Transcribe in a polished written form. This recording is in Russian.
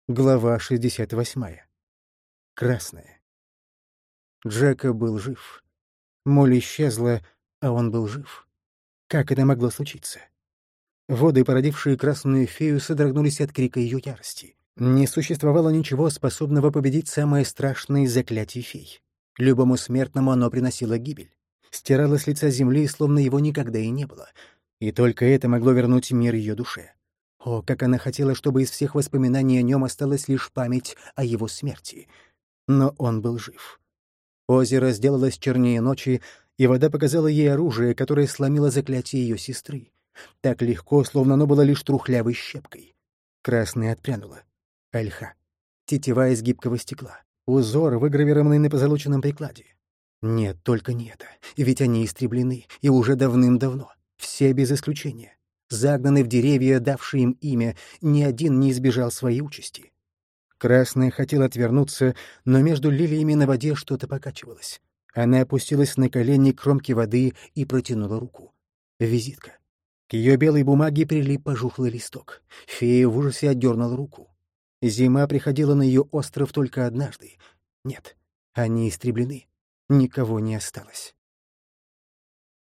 Глава 68. Красная. Джека был жив. Молли исчезла, а он был жив. Как это могло случиться? Воды, породившие красную фею, содрогнулись от крика ее ярости. Не существовало ничего, способного победить самое страшное из заклятий фей. Любому смертному оно приносило гибель. Стирало с лица земли, словно его никогда и не было. И только это могло вернуть мир ее душе. О, как она хотела, чтобы из всех воспоминаний о нем осталась лишь память о его смерти. Но он был жив. Озеро сделалось чернее ночи, и вода показала ей оружие, которое сломило заклятие ее сестры. Так легко, словно оно было лишь трухлявой щепкой. Красная отпрянула. Ольха. Тетива из гибкого стекла. Узор, выгравированный на позолоченном прикладе. Нет, только не это. Ведь они истреблены, и уже давным-давно. Все без исключения. Загнаны в деревья, давшие им имя, ни один не избежал своей участи. Красная хотела отвернуться, но между лилиями на воде что-то покачивалось. Она опустилась на колени к кромке воды и протянула руку. Визитка. К ее белой бумаге прилип пожухлый листок. Фея в ужасе отдернула руку. Зима приходила на ее остров только однажды. Нет, они истреблены. Никого не осталось.